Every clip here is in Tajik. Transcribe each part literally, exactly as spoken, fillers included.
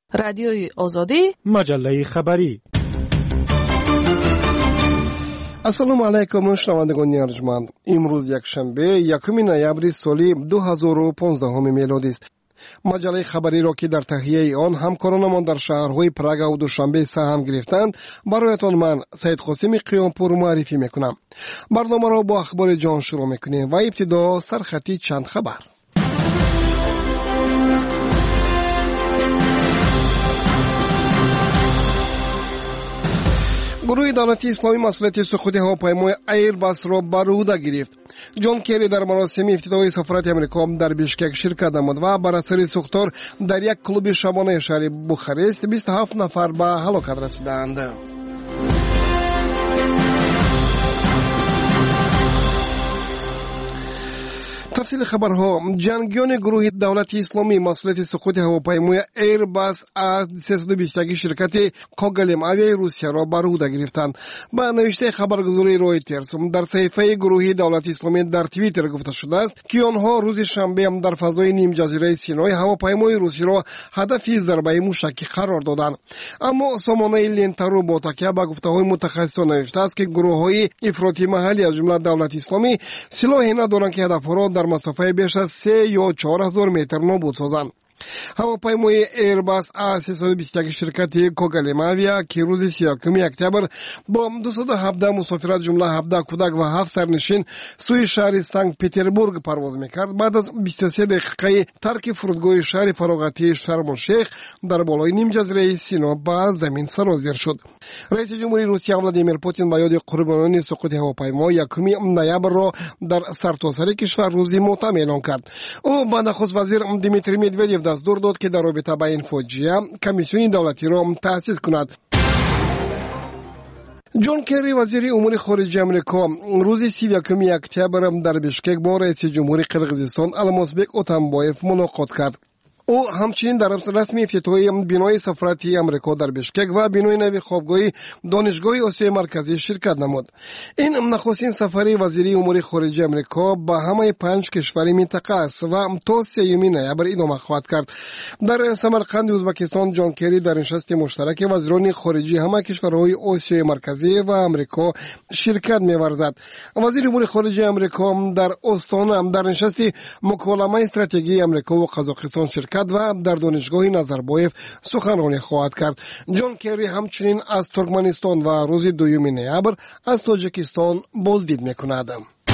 رادیوی آزادی، مجله خبری. السلام علیکم شنوندگان ارجمند. امروز یک شنبه یکم نوامبر سال دو هزار و پانزده میلادی است. مجله خبری را که در تهیه آن همکارانمان در شهرهای پراگ و دوشنبه سهم گرفتند برایتان من سید قاسم قیامپور معرفی میکنم. برنامه را با اخبار جان شروع میکنیم و ابتدا سرخطی چند خبر. گروه دولتی اسلامی مسئولیت سقوط هواپیمای ایرباس را بر عهده گرفت. جان کری در مراسم افتتاحی سفارت امریکا در بیشکک شرکت نمود و بر اثر سوختار در یک کلوب شبانه شهر بوخارست بیست و هفت نفر به هلاکت رسیدند. تفصیل خبرها. جنگیان گروه دولتی اسلامی مسئولیت سقوط هواپیمای ایرباس از سیصد و بیست و یک شرکت کوگالم آویای روسیه را بر عهده گرفتند. با نوشته خبرگزاری رویترز در صحیفه گروه دولتی اسلامی در توییتر گفته شده است که آنها روز شنبه در فضای نیم جزیره سینای هواپیمای روسی را هدف ضربه موشکی قرار دادند. اما سامانه لنتارو با تکیه به گفته‌های متخصصان نوشته است که گروه‌های افراطی محلی از جمله دولت اسلامی سلاحی ندارند که هدفها را در مسافه بیش از سه یا چهار هزار متر نابود سازند. هواپیمای ایرباس از سیصد و بیست و یک شرکت کوگالم آویا که روز سی و یک اکتبر با دویست و هفده مسافر از جمله هفده کودک و هفت سرنشین سوی شهر سنت پترزبورگ پرواز میکرد بعد از بیست و سه دقیقه ترک فرودگاه شهر فراغتی شرم الشیخ در بالای نیم جزیره سینا به زمین سرازیر شد. رئیس جمهوری روسیه ولادیمیر پوتین به یاد قربانیان سقوط هواپیما یکم نوامبر را در سرتاسر کشور روز ماتم اعلان کرد. او به نخست وزیر دیمیتری مدودیف دستور داد که در رابطه با این فاجعه کمیسیون دولتی را تأسیس کند. جان کری وزیر امور خارجه امریکا روز سی و یک اکتبر در بیشکک با رئیس جمهوری قرقیزستان المازبک اتمبایف ملاقات کرد. او همچنین در رسمی افتتاحی بنای سفارت امریکا در بیشکک و بنای نوی خوابگاه دانشگاه آسیای مرکزی شرکت نمود. این نخستین سفر وزیر امور خارجه امریکا به همه پنج کشور منطقه است و تا سوم نوامبر ادامه خواهد کرد. در سمرقند ازبکستان جان کری در نشست مشترک وزیران خارجه همه کشورهای آسیای مرکزی و امریکا شرکت می‌ورزد. وزیر امور خارجه امریکا در استانه در نشست مکالمه استراتژی امریکا و قزاقستان شرکت و در دانشگاه نظربایف سخنرانی خواهد کرد. جان کری همچنین از ترکمنستان و روز دوم نوامبر از تاجیکستان بازدید میکند.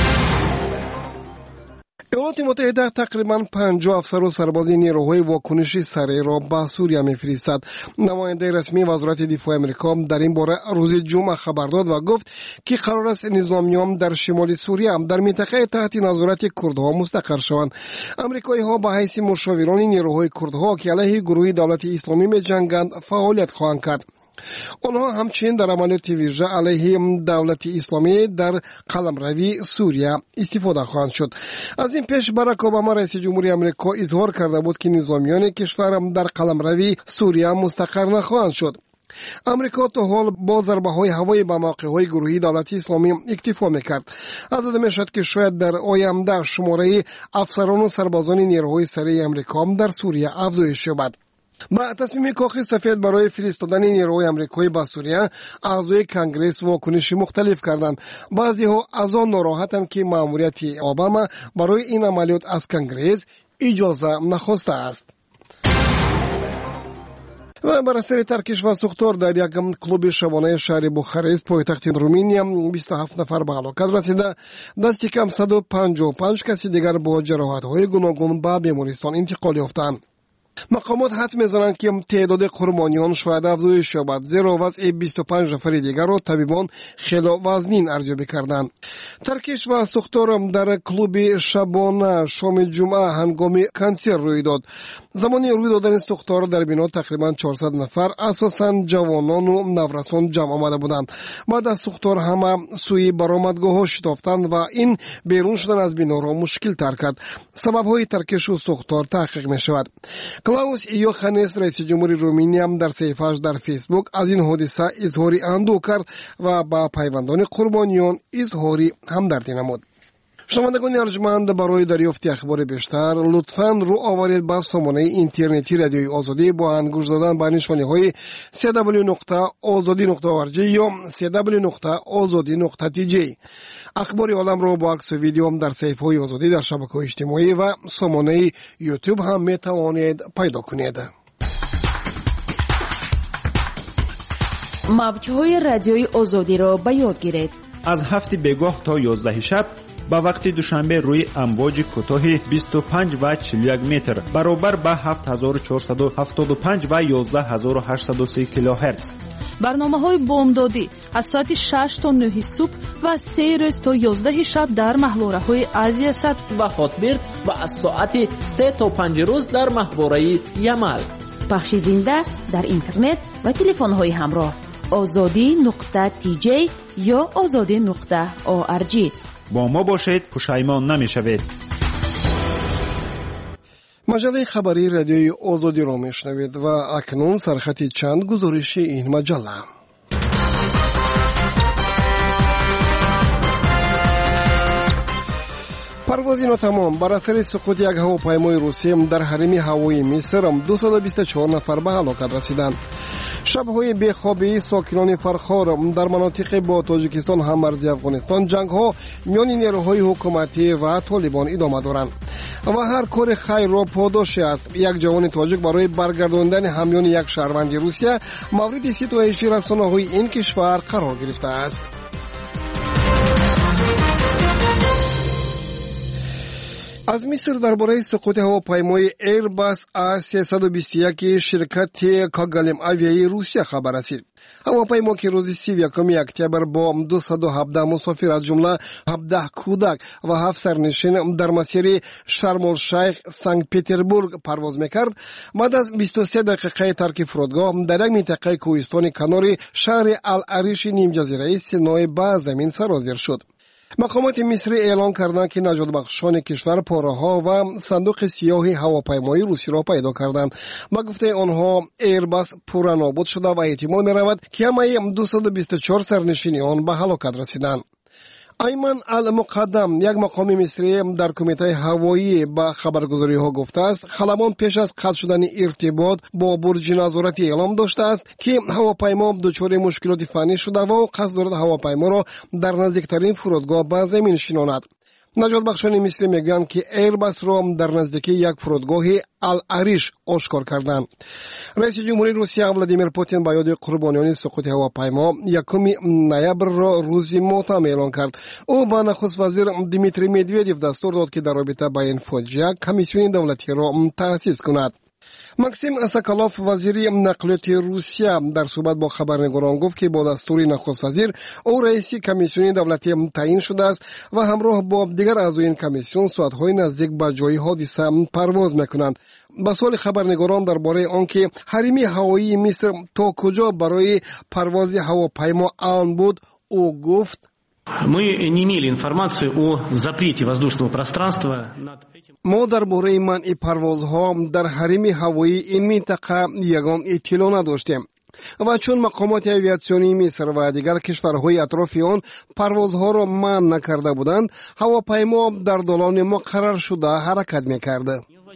ایالات متحده تقریباً پنجاه افسر و سرباز نیروهای واکنشی سریع را به سوریه می‌فرستد. نماینده رسمی وزارت دفاع امریکا در این باره روز جمعه خبر داد و گفت که قرار است نظامیان در شمال سوریه در منطقه تحت نظارت کردها مستقر شوند. آمریکایی‌ها به حیث مشاوران نیروهای کردها که علیه گروه دولت اسلامی می‌جنگند فعالیت خواهند کرد. آنها همچنین در عملیات ویژه علیه دولت اسلامی در قلمروی سوریه استفاده خواهند شد. از این پیش باراک اوباما رئیس جمهوری آمریکا اظهار کرده بود که نظامیان کشور در قلمروی سوریه مستقر نخواهند شد. امریکا تا حال با ضربه‌های هوایی به موقع‌های گروهی دولت اسلامی اکتفا می‌کرد. از آن می‌شد که شاید در آینده شماره افسران و سربازان نیروهای سریع امریکا در سوریه افزایش یابد. با تصمیم کاخ سفید برای فرستادن نیروهای آمریکایی به سوریه اعضای کنگره واکنشی مختلف کردند. بعضی‌ها از آن ناراحتند که مأموریت اوباما برای این عملیات از کنگره اجازه نخواسته است. و بر اثر ترکش و سوختار در یک کلوب شبانه شهر بوخارست پایتخت رومانیا بیست و هفت نفر به هلاکت رسیده. دست کم صد و پنجاه و پنج کسی دیگر با جراحت‌های گوناگون به بیمارستان انتقال یافتند. مقامات حدس می‌زنند که تعداد قربانیان شاید افزایش یابد، زیرا وضع بیست و پنج نفر دیگر را طبیبان خیلی وزنین ارزیابی کردند. ترکش و سوختار در کلوب شبانه شام جمعه هنگام کنسرت روی داد. زمانی روی دادن سوختار در بنا تقریبا چهارصد نفر اساساً جوانان و نورسان جمع آمده بودند. بعد از سوختار همه سوی برآمدگاه‌ها شتافتند و این بیرون شدن از بنا را مشکل تر کرد. سبب‌های ترکش و سوختار تحقیق می‌شود. کلاوس یوخانس رئیس جمهوری رومانیا در صفحه‌اش در فیسبوک از این حادثه اظهاری اندوه کرد و با پیوندان قربانیان اظهاری همدردی نمود. شنوندگان ارجمند، برای دریافت اخبار بیشتر لطفاً رو آورید به سامانه اینترنتی رادیوی آزادی با انگوش زدن به نشانه‌های دبلیو دبلیو دبلیو نقطه آزادی نقطه او آر جی یا دبلیو دبلیو دبلیو نقطه آزادی نقطه تی جی. اخبار عالم را با عکس و ویدیو هم در صفحه‌های آزادی در شبکه‌های اجتماعی و سامانه یوتیوب هم میتوانید پیدا کنید. موج‌های رادیوی آزادی را به یاد گیرید. از هفت بگاه تا یازده شب با وقت دوشنبه روی امواج کوتاه بیست و پنج و چهل و یک متر برابر با هفت هزار و چهارصد و هفتاد و پنج و یازده هزار و هشتصد و سه کیلوهرتز. برنامه‌های بامدادی از ساعت شش تا نه صبح و سه روز تا یازده شب در محوره‌های آسیا صد و هاتبرد و از ساعت سه تا پنج روز در محوره یمل. پخش زنده در اینترنت و تلفن‌های همراه آزادی نقطه تی جی یا آزادی نقطه او آر جی. با ما باشید، پشیمان نمی‌شوید. مجله خبری رادیوی آزادی را میشنوید و اکنون سرخط چند گزارش این مجله. پرواز ناتمام بر اثر سقوط یک هواپیمای روسی در حریم هوایی مصر دویست و بیست و چهار نفر به هلاکت رسیدند. شب‌های بیخوابی ساکنان فرخار در مناطق با تاجیکستان هم مرزی افغانستان جنگ‌ها میان نیروهای حکومتی و طالبان ادامه دارند و هر کار خیر را پاداشی است. یک جوان تاجیک برای برگرداندن همیان یک شهروند روسیه مورد ستایش رسانه‌های این کشور قرار گرفته است. از مصر درباره سقوط هواپیمای ایرباس آ سیصد و بیست و یک شرکت کاگالم آویایی روسیه خبر رسید. هواپیما که روز سی و یکم اکتبر با دویست و هفده مسافر از جمله هفده کودک و هفت سرنشین در مسیر شرم الشیخ سنت پترزبورگ پرواز میکرد، بعد از بیست و سه دقیقه ترک فرودگاه در یک منطقه کوهستانی کنار شهر العریش نیم جزیره سینای به زمین سرازیر شد. مقامات مصری اعلان کردند که نجات بخشان کشور پاره‌ها و صندوق سیاه هواپیمای روسی را پیدا کردند. با گفته آنها ایرباس پورا نابود شده و احتمال می‌رود که همه دویست و بیست و چهار سرنشین آن به هلاکت رسیدند. ایمن المقدم، یک مقام مصری در کمیته هوایی با خبرگزاری ها گفته است خلبان پیش از قطع شدن ارتباط با برج نظارتی اعلام داشته است که هواپیما دچار مشکلات فنی شده و قصد دارد هواپیما را در نزدیکترین فرودگاه به زمین نشاند. نجات بخشان مصری میگویند که ایرباس را در نزدیکی یک فرودگاه العریش آشکار کردند. رئیس جمهوری روسیه ولادیمیر پوتین با یاد قربانیان سقوط هواپیما یکم نوامبر را روز ماتم اعلان کرد. او به نخست وزیر دیمیتری مدودیف دستور داد که در رابطه با این فاجعه کمیسیون دولتی را تأسیس کند. ماکسیم ساکالوف وزیر نقلیات روسیه در صحبت با خبرنگاران گفت که با دستور نخست وزیر او رئیس کمیسیون دولتی تعیین شده است و همراه با دیگر اعضای این کمیسیون ساعت‌های نزدیک به جای حادثه پرواز می‌کنند. با سوال خبرنگاران درباره آنکه حریم هوایی مصر تا کجا برای پرواز هواپیما امن بود، او گفت Мы не имели информации о запрете воздушного пространства над этим. ما درباره منع پروازها در حریم هوایی این منطقه یگان اطلاع نداشتیم و چون مقامات اویاسیونی مصر و دیگر کشورهای اطراف آن پروازها را منع نکرده بودند، هواپیما در دالان مقرر شده حرکت می‌کرد.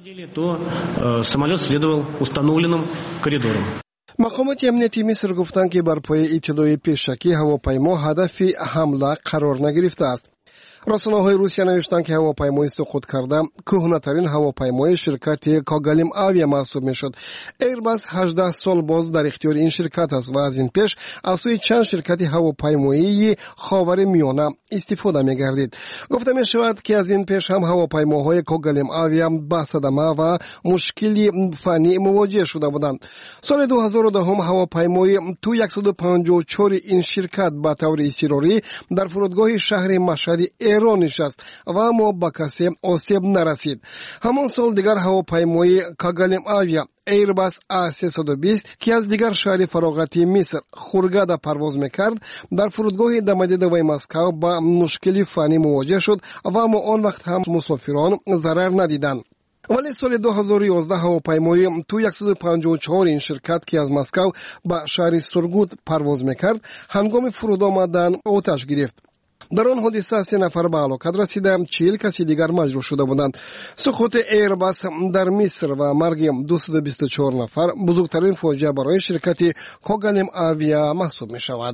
то самолет следовал установленным коридорам. مقامات امنیتی مصر گفتند که بر پایه اطلاع پیشکی هواپیما هدف حمله قرار نگرفته است. رسانه‌های روسیه نوشتند که هواپیمای سقوط کرده کهنه‌ترین هواپیمای شرکت کاگالم آویا محسوب میشد. ایرباس هجده سال باز در اختیار این شرکت است و از این پیش از سوی چند شرکت هواپیمایی خاور میانه استفاده می‌گردید. گفته می‌شود که از این پیش هم هواپیماهای کاگالم آویا با صدمه و مشکلی فنی مواجه شده بودند. سال دو هزار و ده هم هواپیمای تو صد و پنجاه و چهار این شرکت به طور اضطراری در فرودگاه شهر مشهد ایران نشست و اما به کسی آسیب نرسید. همان سال دیگر هواپیمای کاگالم آویا ایرباس آ سیصد و بیست که از دیگر شهر فراغتی مصر خورگاده پرواز میکرد در فرودگاه دمدیدوی مسکو با مشکلی فنی مواجه شد و اما آن وقت هم مسافران ضرر ندیدند. ولی سال دو هزار و یازده هواپیمای تو صد و پنجاه و چهار این شرکت که از مسکو به شهر سورگوت پرواز میکرد هنگام فرود آمدن آتش گرفت. дар он ҳодиса се нафар ба ҳалокат расида, чил каси дигар маҷруҳ шуда буданд. суқути Airbus дар Миср ва марги дуюст бисту чор нафар бузургтарин фоҷиа барои ширкати Kogalem Avia маҳсуб мешавад.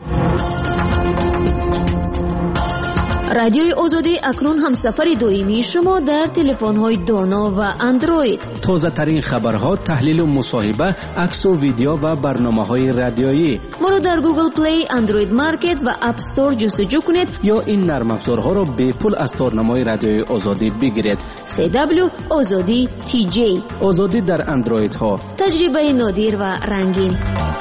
радиои озодӣ акнун ҳамсафари доимии шумо дар телефонҳои доно ва андроид. тозатарин хабарҳо, таҳлилу мусоҳиба, аксу видео ва барномаҳои радиоӣ. моро дар Google Play, Android Market ва App Store ҷустуҷӯ кунед ё ин нармафзорҳоро бепул аз торнамои радиои озодӣ бигиред. си дабл ю озодӣ ти ҷей. озодӣ дар андроидҳо. таҷрибаи нодир ва рангин.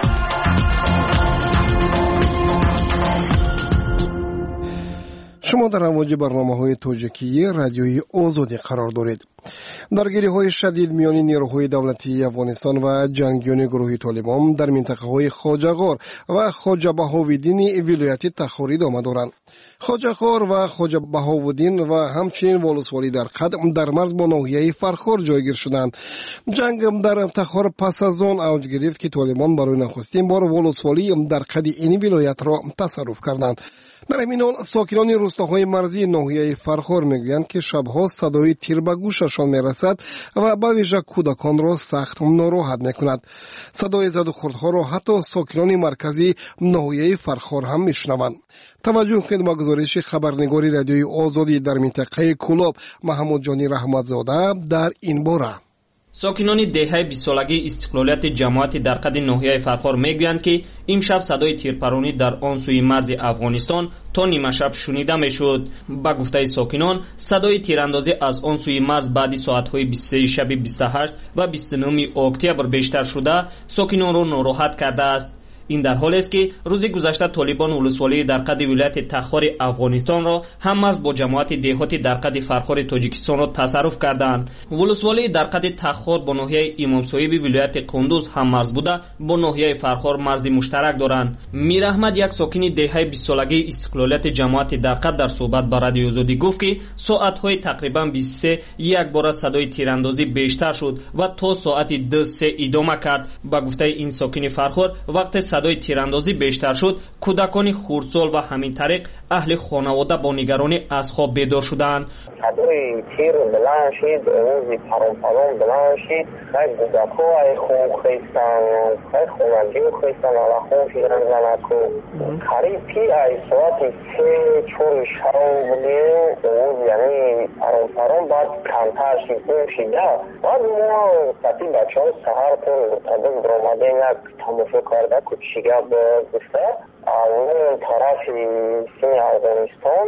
шумо дар амвоҷи барномаҳои тоҷикии радиои озодӣ қарор доред. даргириҳои шадид миёни нерӯҳои давлатии Афғонистон ва ҷангиёни гурӯҳи Толибон дар минтақаҳои Хоҷағор ва Хоҷабаҳовиддини вилояти Тахор идома доранд. Хоҷағор ва Хоҷабаҳовиддин ва ҳамчунин Волусволӣ дар Қад дар марз бо ноҳияи Фархор ҷойгир шуданд. ҷанг дар Тахор пас аз он авҷ гирифт, ки Толибон барои нахустин бор Волусволӣ дар Қади ин вилоятро тасарруф карданд. дар ҳамин ҳол сокинони рӯстаҳои марзии ноҳияи Фархор мегӯянд, ки шабҳо садои тир ба гӯшашон мерасад ва ба вижа кӯдаконро сахт нороҳат мекунад. садои задухӯрдҳоро ҳатто сокинони маркази ноҳияи Фархор ҳам мешунаванд. таваҷҷӯҳ кунед ба гузориши хабарнигори радиои озодӣ дар минтақаи Кӯлоб Маҳмудҷони Раҳматзода дар ин бора. сокинони деҳаи бистсолагии истиқлолияти ҷамоати дар қади ноҳияи Фархор мегӯянд, ки имшаб садои тирпаронӣ дар он сӯи марзи Афғонистон то нимашаб шунида мешуд. ба гуфтаи сокинон, садои тирандозӣ аз он сӯи марз баъди соатҳои бисту сеи шаби бисту ҳашт ва бисту нӯми октябр бештар шуда, сокинонро нороҳат кардааст. ин дар ҳолест, ки рӯзи гузашта Толибон вулусволии дар қади вилояти Тахори Афғонистонро ҳам марз бо ҷамоати деҳоти дар қади Фархори Тоҷикистонро тасарруф карданд. вулусволии дар қади Тахор бо ноҳияи Имомсоҳиби вилояти Қундуз ҳам марз буда, бо ноҳияи Фархор марзи муштарак доранд. Мир Аҳмад, як сокини деҳаи бистсолагии истиқлолияти ҷамоати дар Қад, дар суҳбат ба радиои озодӣ гуфт, ки соатҳои тақрибан бисту се якбора садои тирандозӣ бештар шуд ва то соати ду се идома кард. ба гуфтаи ин сокини Фархор, вақте садои тирандозӣ бештар шуд, кӯдакони хурдсол ва ҳамин тариқ аҳли хонавода бо нигаронӣ аз хоб бедор шуданд. садои тир биланд шид, овози паром-паром биланд шид, ай кӯдакҳо ай хун хистанд, ай хонагӣ хистанд, алахон фиран занаку. қариб пи ай соати се чори шав будем, овоз яъни паром-паром баъд камтар шид, гум шида. баъд мо сати бачаҳо саҳар то табук биромадем, як тамошо карда кучига гуфта اون طرف سین افغانستان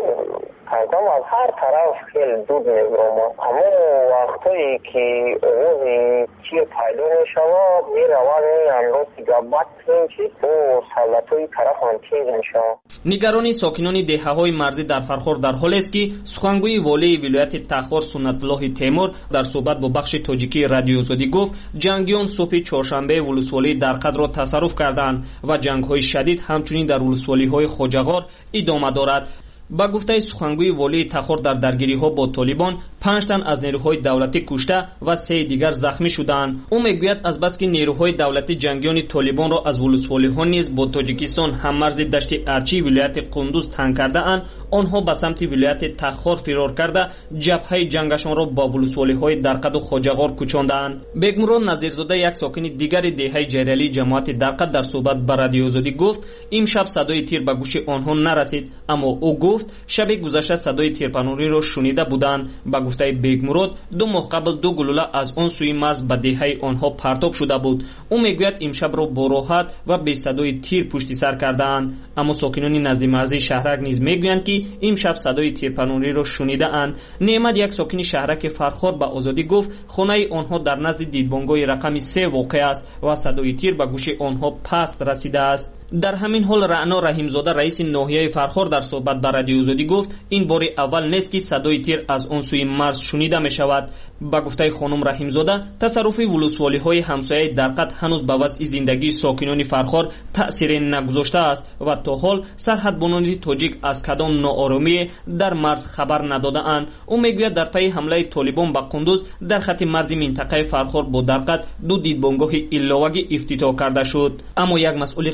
کم از هر طرف خیلی دود میگرامه اما وقتی که اوزی چی پیدا میشود میره ولی اندازی گبت میشید و سالتوی طرف هم تیز میشه. نگرانی ساکنان دهه‌های مرزی در فرخور در حالی است که سخنگوی والی ولایت تخار سنت الله تیمور در صحبت با بخش تاجیکی رادیو آزادی گفت جنگیان صبح چهارشنبه ولسوالی در قد را تصرف کردند و جنگ‌های شدید همچنین در ولسوالی‌های خوجغار ادامه دارد. با گفته سخنگوی والی تخار در درگیری‌ها با طالبان پنج تن از نیروهای دولتی کشته و سه دیگر زخمی شدند. او میگوید از بس که نیروهای دولتی جنگیان طالبان را از ولسوالی‌ها نیز با تاجیکستان هممرز دشت ارچی ولایت قندوز تنگ کرده اند، آنها به سمت ولایت تخار فرار کرده جبهه جنگشان را با ولسوالی‌های درقد و خوجغار کوچاندند. بیگمران نظیرزاده یک ساکن دیگر دهه جیرلی جماعت درقد در صحبت با رادیو آزادی گفت امشب صدای تیر به گوش آنها نرسید، اما او گفت شب گذشته صدای تیرپنوری را شنیده بودند. با گفته بیگمراد دو ماه قبل دو گلوله از آن سوی مرز به دهه آنها پرتاب شده بود. او میگوید امشب را با راحت و بی صدای تیر پشت سر کردند، اما ساکنان نزد مرز شهرک نیز میگویند که امشب صدای تیرپنوری را شنیده اند. نعمت یک ساکن شهرک فرخار به آزادی گفت خانه آنها در نزد دیدبانگاه رقم سه واقع است و صدای تیر به گوش آنها پست رسیده است. در همین حال رعنا رحیمزاده رئیس ناحیه فرخار در صحبت با رادیو آزادی گفت این بار اول نیست که صدای تیر از آن سوی مرز شنیده می شود. با گفته خانم رحیمزاده تصرف ولسوالی های همسایه درقد هنوز به وضع زندگی ساکنان فرخار تأثیر نگذاشته است و تا حال سرحدبانان تاجیک از کدام ناآرامی در مرز خبر نداده اند. او میگوید در پی حمله طالبان به قندوز در خط مرز منطقه فرخار با درقد دو دیدبانگاه علاوه‌ای افتتاح کرده شد، اما یک مسئول قسمی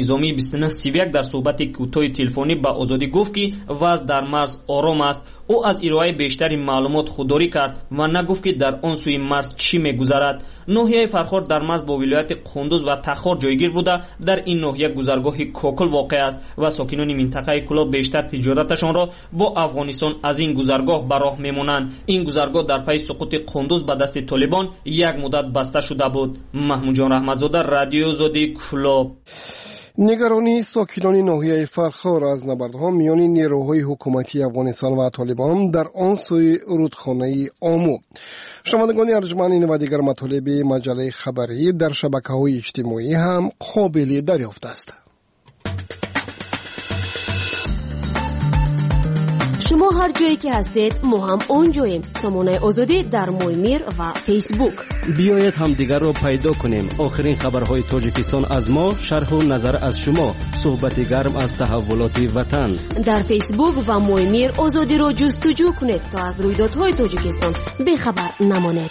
نظامی بیست و نه سی و یک در صحبت کوتاه تلفنی با آزادی گفت که وضع در مرز آرام است. او از ارائه بیشتری معلومات خودداری کرد و نگفت که در آن سوی مرز چی می‌گذرد. ناحیه فرخار در مرز با ولایت قندوز و تخار جایگیر بوده. در این ناحیه گذرگاه کوکل واقع است و ساکنان منطقه کلا بیشتر تجارتشان را با افغانستان از این گذرگاه به راه می‌مانند. این گذرگاه در پی سقوط قندوز به دست طالبان یک مدت بسته شده بود. محمود جان رحمتزاده، رادیو آزادی، کلاب. نگرانی ساکنان ناحیه فرخار از نبردها میان نیروهای حکومتی افغانستان و طالبان در آن سوی رودخانه آمو. شنوندگان ارجمند، این و دیگر مطالب مجله خبری در شبکه‌های اجتماعی هم قابل دریافت است. شما هر جایی که هستید ما هم اونجاییم. سامانه آزادی در مویمیر و فیسبوک. بیایید هم دیگر رو پیدا کنیم. آخرین خبرهای تاجیکستان از ما، شرح و نظر از شما، صحبت گرم از تحولات وطن. در فیسبوک و مویمیر آزادی رو جستجو کنید تا از رویدادهای تاجیکستان بخبر نمانید.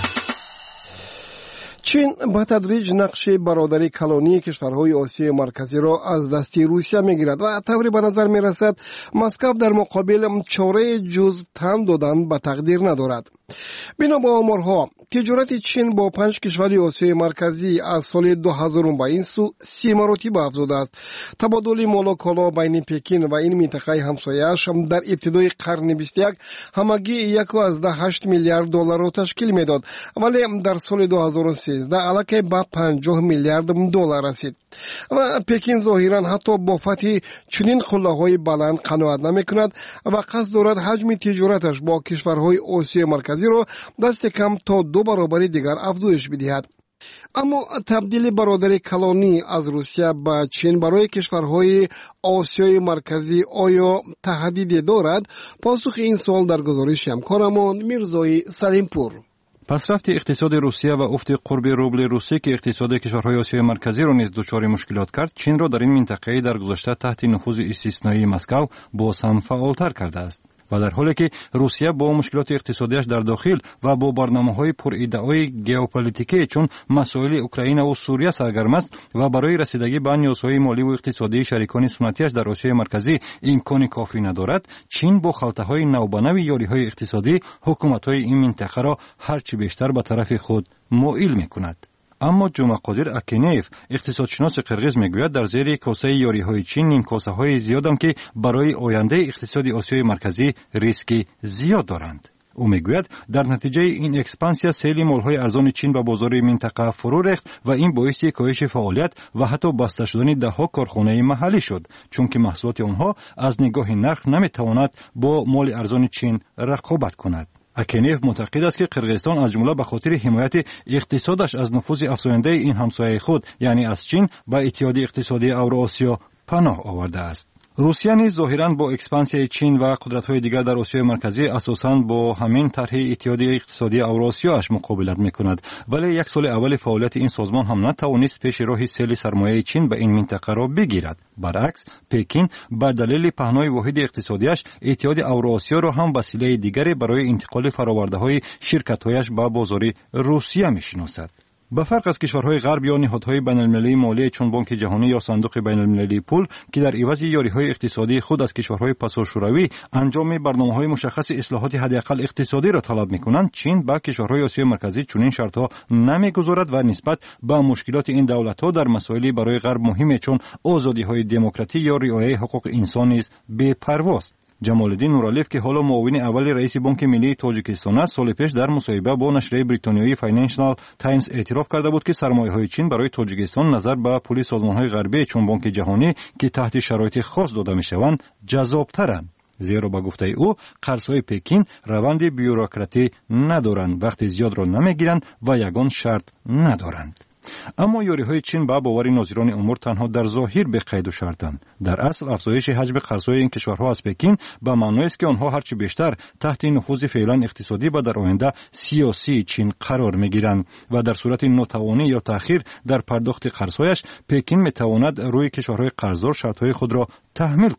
چین به تدریج نقش برادری کلانی کشورهای آسیای مرکزی را از دست روسیه میگیرد و طوری به نظر میرسد مسکو در مقابل چاره جز تن دادن به تقدیر ندارد. بنا به آمارها، تجارت چین با پنج کشور آسیای مرکزی از سال دو هزار به این سو سی مراتب افزوده است. تبادل مال و کالا بین پکین و این منطقه همسایه‌اش در ابتدای قرن بیست و یک همگی یک و هشت میلیارد دلار را تشکیل میداد، ولی در سال دو هزار و سیزده علاقه به پنجاه میلیارد دلار رسید و پکین ظاهرا حتی با فتح چنین خلاهای بلند قناعت نمیکند و قصد دارد حجم تجارتش با کشورهای آسیای مرکزی را دست کم تا دو برابر دیگر افزایش بدهد. اما تبدیل برادری کلانی از روسیه به چین برای کشورهای آسیای مرکزی آیا تهدیدی دارد؟ پاسخ این سوال در گزارش همکارمان میرزای سلیمپور. پسرفت اقتصاد روسیه و افت قرب روبل روسی که اقتصاد کشورهای آسیای مرکزی را نیز دچار مشکلات کرد، چین را در این منطقه در گذشته تحت نفوذ استثنایی مسکو باز هم فعالتر کرده است. و در حالی که روسیه با مشکلات اقتصادیش در داخل و با برنامه‌های پرایده‌های ژئوپلیتیکی چون مسائل اوکراین و سوریه سرگرم است و برای رسیدگی به نیازهای مالی و اقتصادی شریکان سنتیش در آسیای مرکزی امکان کافی ندارد، چین با خلطه‌های نوبنو یاری‌های اقتصادی حکومت‌های این منطقه را هرچی بیشتر به طرف خود مائل می‌کند. اما جمعقادر اکینیف، اقتصادشناس قرغیز، میگوید در زیر کاسه یاری‌های چین نیم کاسه های زیادم که برای آینده اقتصاد آسیای مرکزی ریسکی زیاد دارند. او میگوید در نتیجه این اکسپانسیا سیل مال‌های ارزان چین به بازار منطقه فرو ریخت و این باعث کاهش فعالیت و حتی بسته شدن ده‌ها کارخانه محلی شد، چون که محصولات آنها از نگاه نرخ نمیتواند با مال ارزان چین رقابت کند. اکینیف معتقد است که قرغیزستان از جمله به خاطر حمایت اقتصادش از نفوذ افزاینده این همسایه خود یعنی از چین به اتحادیه اقتصادی اوراسیا پناه آورده است. روسیه نیز ظاهراً با اکسپانسیای چین و قدرت‌های دیگر در آسیای مرکزی اساساً با همین طرح اتحادیه اقتصادی اوراسیاش مقابلت می‌کند، ولی یک سال اول فعالیت این سازمان هم نتوانست پیش راه سیل سرمایه چین به این منطقه را بگیرد. برعکس، پکین به دلیل پهنای واحد اقتصادیش اتحاد اوراسیا را هم وسیله دیگری برای انتقال فرآورده‌های شرکت‌هایش به بازار روسیه می‌شناسد. به فرق از کشورهای غرب یا نهادهای بین‌المللی مالی چون بانک جهانی یا صندوق بین‌المللی پول که در عوض یاری‌های اقتصادی خود از کشورهای پساشوروی انجام برنامه‌های مشخص اصلاحات حداقل اقتصادی را طلب می‌کنند، چین به کشورهای آسیای مرکزی چنین شرط‌ها نمی‌گذارد و نسبت به مشکلات این دولت‌ها در مسائلی برای غرب مهم چون آزادی‌های دموکراتیک یا رعایت حقوق انسان نیز بی‌پرواست. جمال‌الدین نورالیف که حالا معاون اول رئیس بانک ملی تاجیکستان است، سال پیش در مصاحبه با نشریه بریتانیایی فاینانشال تایمز اعتراف کرده بود که سرمایه‌های چین برای تاجیکستان نظر به پول سازمان‌های غربی چون بانک جهانی که تحت شرایط خاص داده می‌شوند جذاب‌ترند. زیرا با گفته او قرض‌های پکین روند بیوروکراتی ندارند، وقت زیاد را نمی‌گیرند و یگان شرط ندارند. اما یاری‌های چین با باور ناظران امور تنها در ظاهر به قید و شرطند. در اصل افزایش حجم قرض‌های این کشورها از پکین به معنی است که آنها هرچی بیشتر تحت نفوذ فعلا اقتصادی و در آینده سیاسی چین قرار می‌گیرند و در صورت ناتوانی یا تأخیر در پرداخت قرض‌هایش پکین می‌تواند روی کشورهای قرضدار شرط‌های خود را تحمیل کند.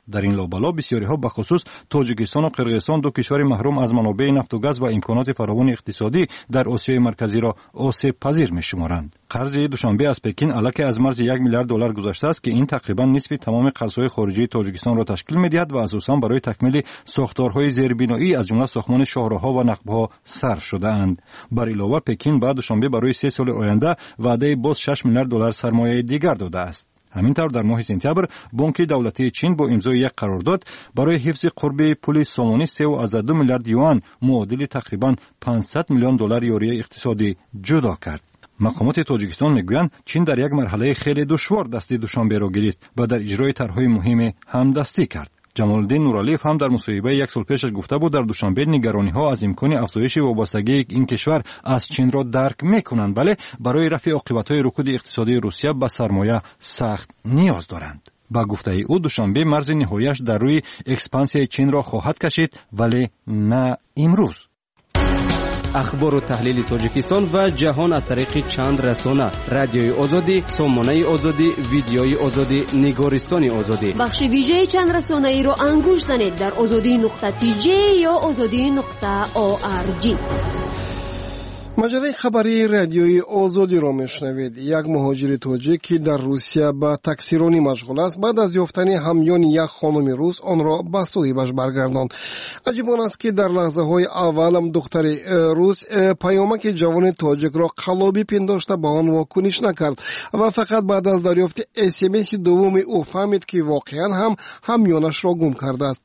در این لابلا بسیاری‌ها به خصوص تاجیکستان و قرقیزستان دو کشور محروم از منابع نفت و گاز و امکانات فراوان اقتصادی در آسیای مرکزی را آسیب پذیر می‌شمارند. قرض دوشنبه از پکین علاوه از مرز یک میلیارد دلار گذشته است که این تقریبا نصف تمام قرض‌های خارجی تاجیکستان را تشکیل می‌دهد و اساساً برای تکمیل ساختارهای زیربنایی از جمله ساختمان شاهراه‌ها و نقب‌ها صرف شده‌اند. بر علاوه پکین بعد دوشنبه برای سه سال آینده وعده باز شش میلیارد دلار سرمایه دیگر داده است. همینطور در ماه سپتامبر بانک دولتی چین با امضای یک قرارداد برای حفظ قرب پول سامانی سه و دو میلیارد یوان معادل تقریبا پانصد میلیون دلار یاری اقتصادی جدا کرد. مقامات تاجیکستان میگویند چین در یک مرحله خیلی دشوار دست دوشنبه را گرفت و در اجرای طرح‌های مهم همدستی کرد. جمال الدین نورعلیف هم در مصاحبه یک سال پیشش گفته بود در دوشنبه نگرانی‌ها از امکان افزایش وابستگی این کشور از چین را درک می‌کنند، ولی برای رفع عاقبت‌های رکود اقتصادی روسیه به سرمایه سخت نیاز دارند. با گفته او دوشنبه مرز نهاییش در روی اکسپانسیون چین را خواهد کشید، ولی نه امروز. اخبار و تحلیل تاجیکستان و جهان از طریق چند رسانه: رادیوی آزادی، سامانه آزادی، ویدیوی آزادی، نگارستان آزادی. بخش ویژه چند رسانه ای را انگوش زنید در آزادی نقطه تی جی یا آزادی نقطه او آر جی. مجله خبری رادیوی آزادی را میشنوید. یک مهاجر تاجیک که در روسیه به تکثیرانی مشغول است بعد از یافتن همیان یک خانم روس آن را به صاحبش برگرداند. عجیب آن است که در لحظه های اول دختر روس پیامک جوان تاجیک را قلابی پنداشته به آن واکنش نکرد و فقط بعد از دریافت اس ام اس دوم او فهمید که واقعا هم همیانش را گم کرده است.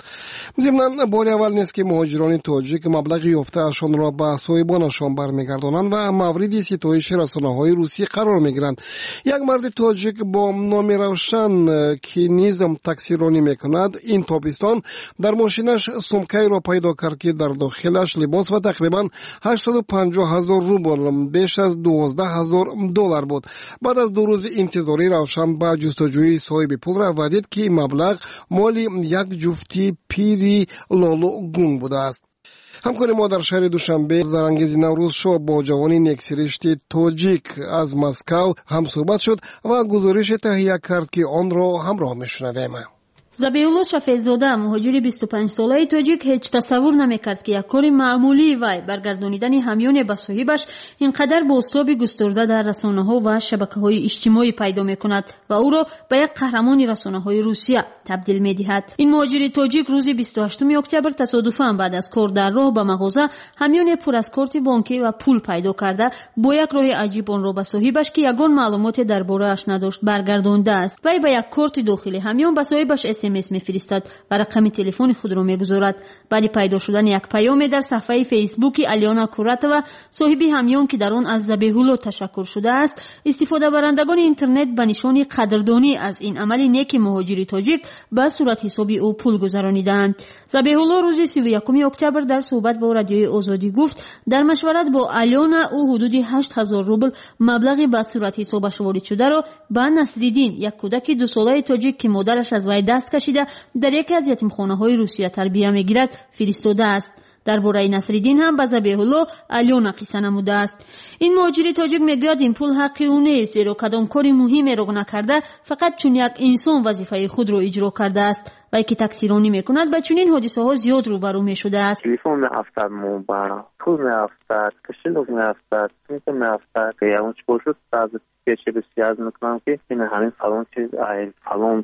ضمن بار اول نیست که مهاجران تاجیک مبلغ یافته‌شان را به صاحبانشان برمیگردانند و مورد ستایش رسانه‌های روسی قرار می‌گیرند. یک مرد تاجیک با نام روشن که نیزم تکثیرانی می‌کند این تابستان در ماشینش سومکه‌ای را پیدا کرد که در داخلش لباس و تقریباً هشتصد و پنجاه هزار روبل بیش از دوازده هزار دلار بود. بعد از دو روز انتظاری روشن به جستجوی صاحب پول رفت دید که مبلغ مال یک جفتی پیری لالو گم بوده است. همکار ما در شهر دوشنبه زرانگیز نوروز شو با جوانی نکسرشت تاجیک از مسکو هم صحبت شد و گزارش تهیه کرد که آن را همراه میشنویم. забиҳулло шафезода муҳоҷири бисту панҷ солаи тоҷик ҳеҷ тасаввур намекард ки як кори маъмулии вай баргардонидани ҳамёне ба соҳибаш ин қадар бо особи густурда дар расонаҳо ва шабакаҳои иҷтимоӣ пайдо мекунад ва ӯро ба як қаҳрамони расонаҳои русия табдил медиҳад. ин муҳоҷири тоҷик рӯзи бисту ҳаштуми октябр тасодуфан баъд аз кор дар роҳ ба мағоза ҳамёне пур аз корти бонкӣ ва пул пайдо карда бо як роҳи аҷиб онро ба соҳибаш ки ягон маълумоте дар борааш надошт баргардондааст. вай ба як корти дохили ҳамён ба соҳибаш эс эм эс мефиристад ва рақами телефони худро мегузорад. баъди пайдо шудани як паёме дар сафҳаи фейсбуки алёна куратова соҳиби ҳамён ки дар он аз забиҳулло ташаккур шудааст, истифодабарандагони интернет ба нишони қадрдонӣ аз ин амали неки муҳоҷири тоҷик ба суратҳисоби ӯ пул гузаронидаанд. забиҳулло рӯзи сию якуми октябр дар суҳбат бо радиои озодӣ гуфт дар машварат бо алёна ӯ ҳудуди ҳашт ҳазор рубл маблағи ба суратҳисобаш ворид шударо ба Насриддин, як кӯдаки дусолаи тоҷик ки модараш аз вай даст кашида дар яке аз ятимхонаҳои русия тарбия мегирад фиристодааст. дар бораи Насриддин ҳам ба забиҳулло алёна қисса намудааст. ин муҳоҷири тоҷик мегӯяд ин пул ҳаққи ӯ нест, зеро кадом кори муҳимеро накарда фақат чун як инсон вазифаи худро иҷро кардааст. вай ки таксиронӣ мекунад ба чунин ҳодисаҳо зиёд рӯбарӯ мешудааст. телефон меафтад мобайл пул меафтад кошелок меафтад сумка меафтад ягон чӣ бошуд баъзе пеше бисёр мекунам ки ин ҳамин фалон чиз ай фалон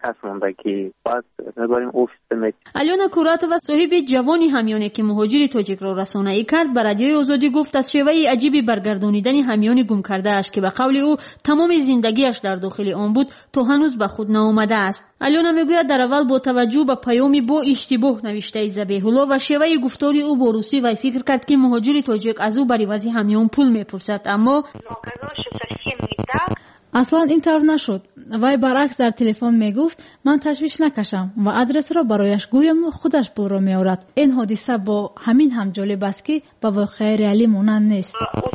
алёна куратова соҳиби ҷавони ҳамёне ки муҳоҷири тоҷикро расонаӣ кард ба радиои озодӣ гуфт аз шеваи аҷиби баргардонидани ҳамёни гумкардааш ки ба қавли ӯ тамоми зиндагиаш дар дохили он буд то ҳанӯз ба худ наомадааст. алёна мегӯяд дар аввал бо таваҷҷӯҳ ба паёми бо иштибоҳ навиштаи забиҳулло ва шеваи гуфтори ӯ бо русӣ вай фикр кард ки муҳоҷири тоҷик аз ӯ бар ивази ҳамён пул мепурсад, аммо аслан ин тавр нашуд. вай баръакс дар телефон мегуфт ман ташвиш накашам ва адресро барояш гӯяму худаш пулро меорад. ин ҳодиса бо ҳамин ҳам ҷолиб аст ки ба воқеаи реалӣ монанд нест.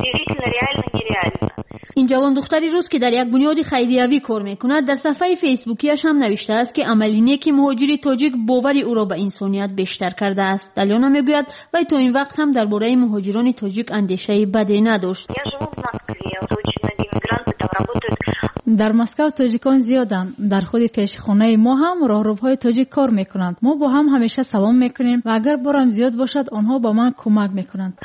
ин ҷавон духтари рус ки дар як бунёди хайриявӣ кор мекунад дар сафҳаи фейсбукиаш ҳам навиштааст ки амали неки муҳоҷири тоҷик бовари ӯро ба инсоният бештар кардааст. алёна мегӯяд вай то ин вақт ҳам дар бораи муҳоҷирони тоҷик андешаи баде надошт. در مسکو تاجیکان زیادند. در خود پیشخانه ما هم راهروهای تاجیک کار میکنند. ما با هم همیشه سلام میکنیم و اگر بارم زیاد باشد آنها با من کمک میکنند.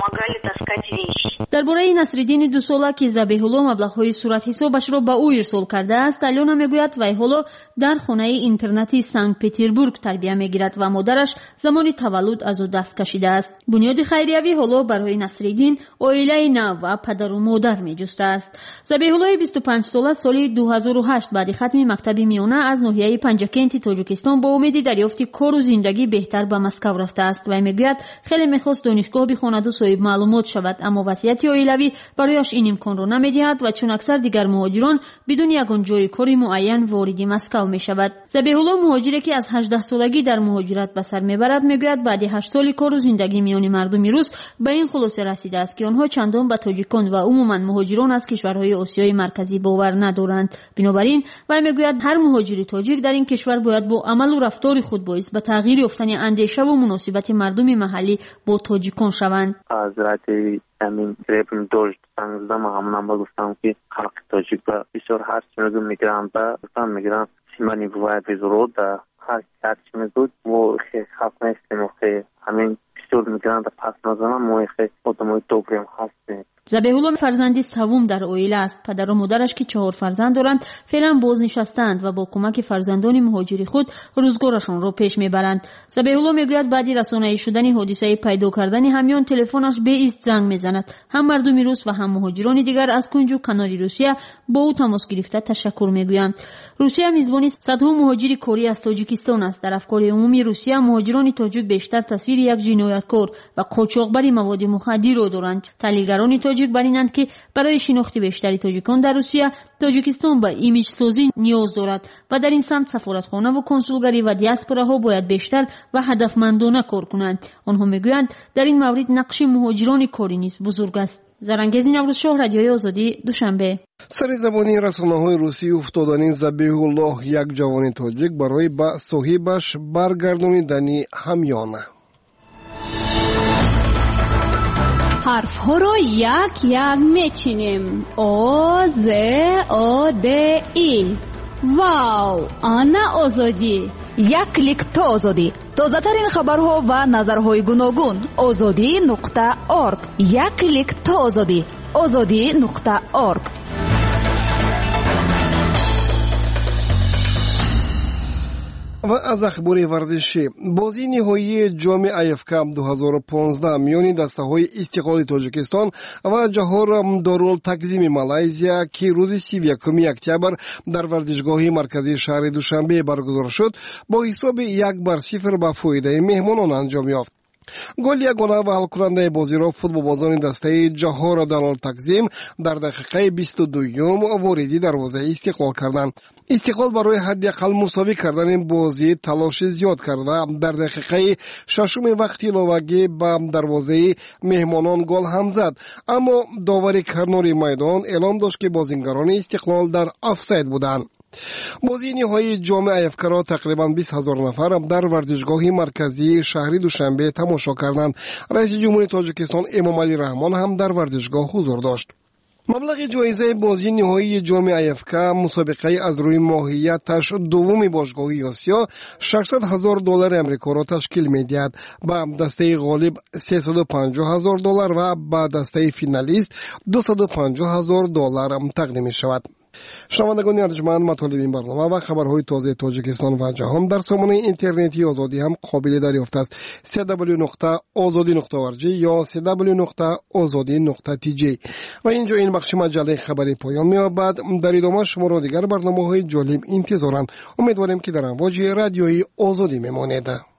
درباره نصرالدین دو ساله که ذبیح‌الله مبلغ‌های صورت حسابش را به او ارسال کرده است، الیانا میگوید وی حالا در خانه اینترنتی سنت پتربورگ تربیت میگیرد و مادرش زمان تولد از او دست کشیده است. بنیاد خیریوی حالا برای نصرالدین عائله نو و پدر و مادر میجسته است. ذبیح‌الله بیست و پنج ساله سال دو هزار و هشت بعد ختم مکتب میانه از ناحیه پنجکنت تاجیکستان با امید دریافت کار و زندگی بهتر به مسکو رفته است و میگوید خیلی میخواست دانشگاه بخواند و صاحب معلومات شود، اما وضعیت عائلوی برایش این امکان را نمیدهد و چون اکثر دیگر مهاجران بدون یگان جای کاری معین وارد مسکو میشود. ذبیح‌الله مهاجری که از هجده سالگی در مهاجرت به سر میبرد میگوید بعد هشت سال کار و زندگی میان مردم روس به این خلاصه رسیده است که آنها چندان به تاجیکان و عموما مهاجران از کشورهای آسیای مرکزی باور ندارند. بنابراین وی میگوید هر مهاجر تاجیک در این کشور باید با عمل و رفتار خود باعث به تغییر یافتن اندیشه و مناسبت مردم محلی با تاجیکان شوند. حضرت همین تریپن دوشت سنگزدم همونم با گفتم که خلق تاجیک با بسیار هر چی میگم میگرم با گفتم میگرم سیمانی باید بزرود و هر چی میزود و خیلی خب نیستیم و خیلی همین بسیار میگرم و پس نزنم و خیلی خودموی دوبریم هستیم. ذبیح‌الله فرزندی سوم در عائله است. پدر و مادرش که چهار فرزند دارند فعلا بازنشستند و با کمک فرزندان مهاجری خود روزگارشان را پیش میبرند. ذبیح‌الله میگوید بعد رسانه‌ای شدن حادثه پیدا کردن همیان تلفنش به ایست زنگ میزند. هم مردم روس و هم مهاجران دیگر از کنج و کنار روسیه با او تماس گرفته تشکر میگویند. روسیه میزبان صدها مهاجر کاری از تاجیکستان است. در افکار عمومی روسیه مهاجران تاجیک بیشتر تصویر یک جنایتکار و قاچاقبر مواد مخدر را دارند. تحلیلگران تاجیک برینند که برای شناخت بیشتری تاجیکان در روسیه تاجیکستان به ایمیج سازی نیاز دارد و در این سمت سفارتخانه و کنسولگری و دیاسپوراها باید بیشتر و هدفمندانه کار کنند. آنها میگویند در این مورد نقش مهاجران کاری نیز بزرگ است. زرانگیز نوروز شاه، رادیوی آزادی، دوشنبه. سر زبانی رسانه‌های روسی افتادن ذبیح‌الله یک جوان تاجیک برای به صاحبش برگردانیدن همیانه. حرف ها رو یک یک میچینیم. آ ز آ د ای. واو، آنا آزادی. یک کلیک تا آزادی. تازه ترین خبرها و نظرهای گوناگون. آزادی نقطه ارگ. یک کلیک تا آزادی. آزادی نقطه ارگ. و از اخبار ورزشی، بازی نهایی جام ایف کاپ دو هزار و پانزده میان دسته‌های استقلال تاجیکستان و جوهر دارالتقسیم مالایزیا که روز سی و یکم اکتبر در ورزشگاه مرکزی شهر دوشنبه برگزار شد با حساب یک بر صفر به فایده مهمانان انجام یافت. گل یگانه و حل کننده بازی را فوتبالبازان دسته جوهر دارالتقسیم در دقیقه بیست و دوم واردی دروازه استقلال کردند. استقلال برای حداقل مساوی کردن بازی تلاش زیاد کرده در دقیقه ششم وقت اضافی به دروازه مهمانان گل هم زد، اما داور کنار میدان اعلام داشت که بازیگران استقلال در آفساید بودند. بازی نهایی جام ایف کاپ را تقریبا بیست هزار نفر در ورزشگاه مرکزی شهر دوشنبه تماشا کردند. رئیس جمهوری تاجیکستان امامعلی رحمان هم در ورزشگاه حضور داشت. مبلغ جایزه بازی نهایی جام ایف کاپ مسابقه از روی ماهیتش دومی باشگاهی آسیا ششصد هزار دلار امریکا را تشکیل می‌دهد. با دسته غالب سیصد و پنجاه هزار دلار و با دسته فینالیست دویست و پنجاه هزار دلار تقدیم شود. شنوندگان ارجمند، مطالب این برنامه و خبرهای تازه تاجیکستان و جهان در سامانه اینترنتی آزادی هم قابل دریافت است. دبلیو دبلیو دبلیو نقطه آزادی نقطه اورگ یا دبلیو دبلیو دبلیو نقطه آزادی نقطه تی جی. و اینجا این بخش مجله خبری پایان می‌یابد. در ادامه شما را دیگر برنامه‌های جالب انتظارند. امیدواریم که در امواج رادیوی آزادی میمانید.